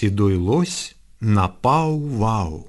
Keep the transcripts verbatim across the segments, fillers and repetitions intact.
Седой лось на пау-вау.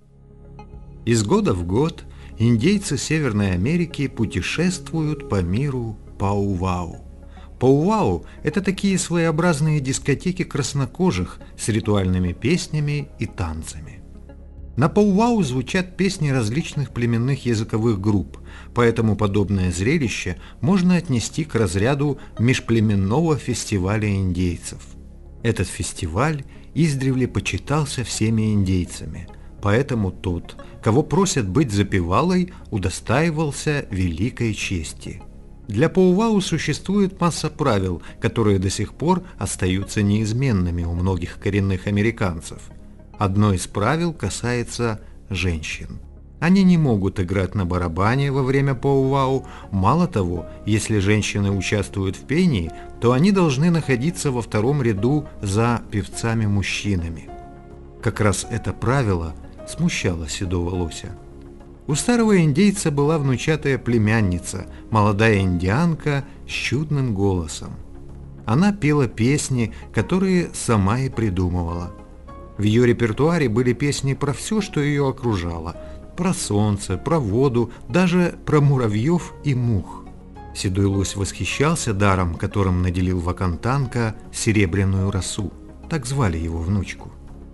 Из года в год индейцы Северной Америки путешествуют по миру пау-вау. Пау-вау – это такие своеобразные дискотеки краснокожих с ритуальными песнями и танцами. На пау-вау звучат песни различных племенных языковых групп, поэтому подобное зрелище можно отнести к разряду межплеменного фестиваля индейцев. Этот фестиваль издревле почитался всеми индейцами, поэтому тот, кого просят быть запевалой, удостаивался великой чести. Для пау-вау существует масса правил, которые до сих пор остаются неизменными у многих коренных американцев. Одно из правил касается женщин. Они не могут играть на барабане во время пау-вау. Мало того, если женщины участвуют в пении, то они должны находиться во втором ряду за певцами-мужчинами. Как раз это правило смущало седого лося. У старого индейца была внучатая племянница, молодая индианка с чудным голосом. Она пела песни, которые сама и придумывала. В ее репертуаре были песни про все, что ее окружало. Про солнце, про воду, даже про муравьев и мух. Седой лось восхищался даром, которым наделил Вакантанка серебряную росу. Так звали его внучку.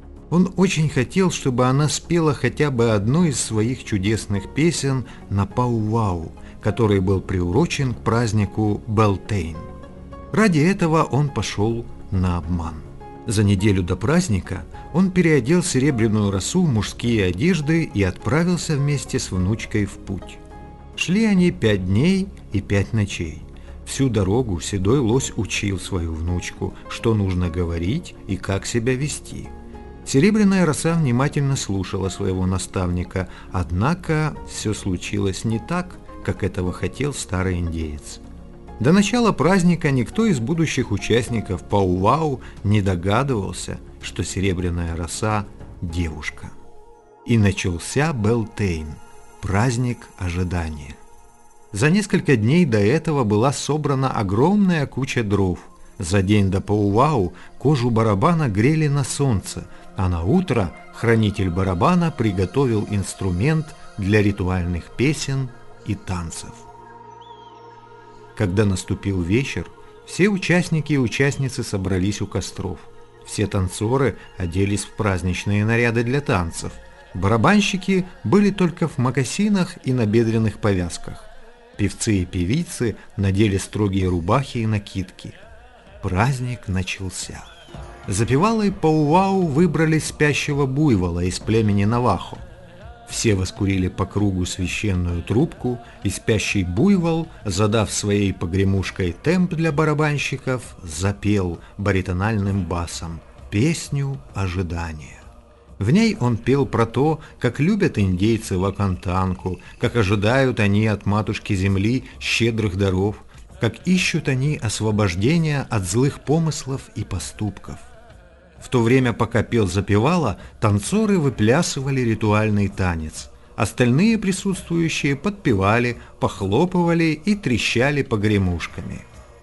Он очень хотел, чтобы она спела хотя бы одну из своих чудесных песен на пау-вау, который был приурочен к празднику Белтейн. Ради этого он пошел на обман. За неделю до праздника он переодел серебряную росу в мужские одежды и отправился вместе с внучкой в путь. Шли они пять дней и пять ночей. Всю дорогу седой лось учил свою внучку, что нужно говорить и как себя вести. Серебряная роса внимательно слушала своего наставника, однако все случилось не так, как этого хотел старый индеец. До начала праздника никто из будущих участников пау-вау не догадывался, что серебряная роса – девушка. И начался Белтейн – праздник ожидания. За несколько дней до этого была собрана огромная куча дров. За день до пау-вау кожу барабана грели на солнце, а на утро хранитель барабана приготовил инструмент для ритуальных песен и танцев. Когда наступил вечер, все участники и участницы собрались у костров. Все танцоры оделись в праздничные наряды для танцев. Барабанщики были только в мокасинах и набедренных повязках. Певцы и певицы надели строгие рубахи и накидки. Праздник начался. Запевалой пау-вау выбрали спящего буйвола из племени Навахо. Все воскурили по кругу священную трубку, и спящий буйвол, задав своей погремушкой темп для барабанщиков, запел баритональным басом песню ожидания. В ней он пел про то, как любят индейцы Вакантанку, как ожидают они от матушки земли щедрых даров, как ищут они освобождения от злых помыслов и поступков. В то время, пока пел запевала, танцоры выплясывали ритуальный танец. Остальные присутствующие подпевали, похлопывали и трещали погремушками.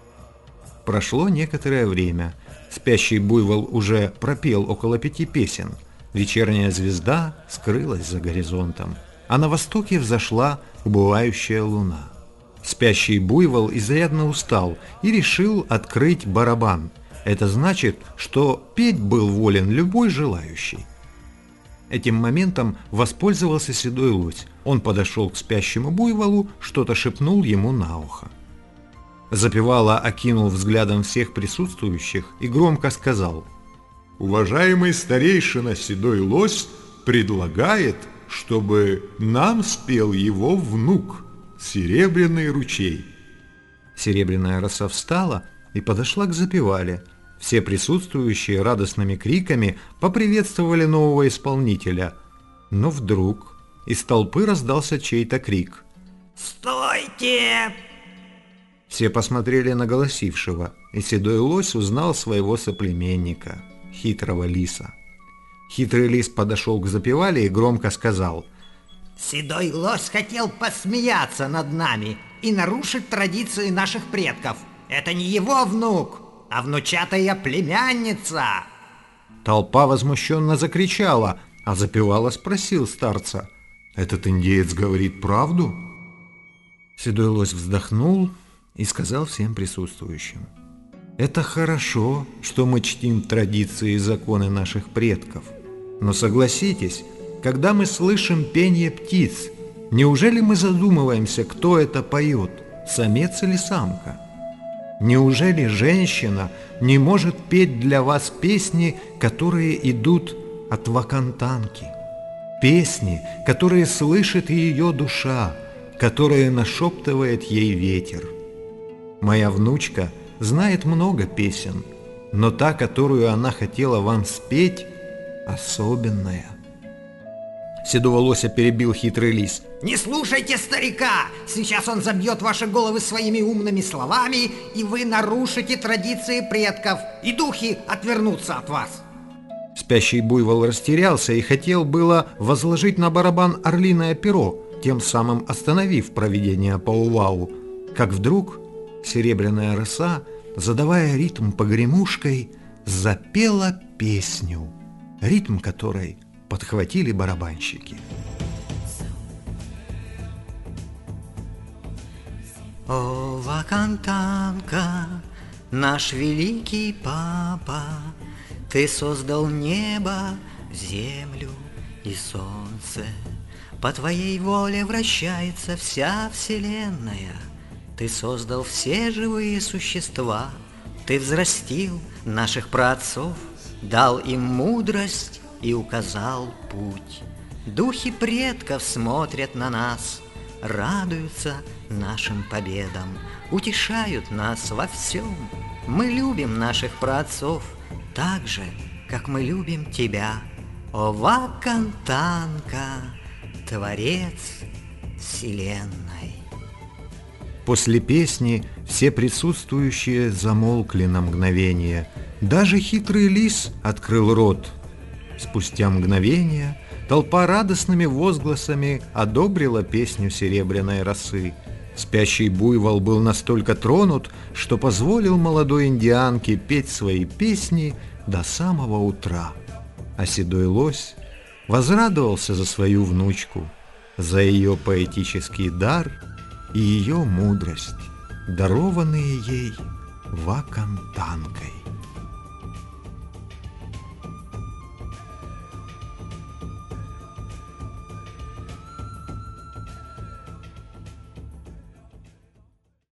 Прошло некоторое время. Спящий буйвол уже пропел около пяти песен. Вечерняя звезда скрылась за горизонтом, а на востоке взошла убывающая луна. Спящий буйвол изрядно устал и решил открыть барабан. Это значит, что петь был волен любой желающий. Этим моментом воспользовался седой лось. Он подошел к спящему буйволу, что-то шепнул ему на ухо. Запевала окинул взглядом всех присутствующих и громко сказал: «Уважаемый старейшина седой лось предлагает, чтобы нам спел его внук, Серебряный ручей». Серебряная роса встала и подошла к запевале. Все присутствующие радостными криками поприветствовали нового исполнителя. Но вдруг из толпы раздался чей-то крик: «Стойте!» Все посмотрели на голосившего, и седой лось узнал своего соплеменника, хитрого лиса. Хитрый лис подошел к запевале и громко сказал: «Седой лось хотел посмеяться над нами и нарушить традиции наших предков. Это не его внук, а внучатая племянница». Толпа возмущенно закричала, а запевала спросил старца: «Этот индеец говорит правду?» Седой лось вздохнул и сказал всем присутствующим: «Это хорошо, что мы чтим традиции и законы наших предков. Но согласитесь, когда мы слышим пение птиц, неужели мы задумываемся, кто это поет, самец или самка? Неужели женщина не может петь для вас песни, которые идут от вакантанки? Песни, которые слышит ее душа, которые нашептывает ей ветер. Моя внучка знает много песен, но та, которую она хотела вам спеть, особенная». Седого лося перебил хитрый лис: Не слушайте старика! Сейчас он забьет ваши головы своими умными словами, и вы нарушите традиции предков, и духи отвернутся от вас. Спящий буйвол растерялся и хотел было возложить на барабан орлиное перо, тем самым остановив провидение Пау-Вау, как вдруг серебряная роса, задавая ритм погремушкой, запела песню, ритм которой подхватили барабанщики. О, вакантанка, наш великий папа, ты создал небо, землю и солнце. По твоей воле вращается вся вселенная. Ты создал все живые существа. Ты взрастил наших праотцов, дал им мудрость и указал путь. Духи предков смотрят на нас, радуются нашим победам, утешают нас во всем. Мы любим наших праотцов так же, как мы любим тебя, о вакантанка, творец вселенной. После песни все присутствующие замолкли на мгновение. Даже хитрый лис открыл рот. Спустя мгновение толпа радостными возгласами одобрила песню серебряной росы. Спящий буйвол был настолько тронут, что позволил молодой индианке петь свои песни до самого утра. А седой лось возрадовался за свою внучку, за ее поэтический дар и ее мудрость, дарованные ей вакантанкой.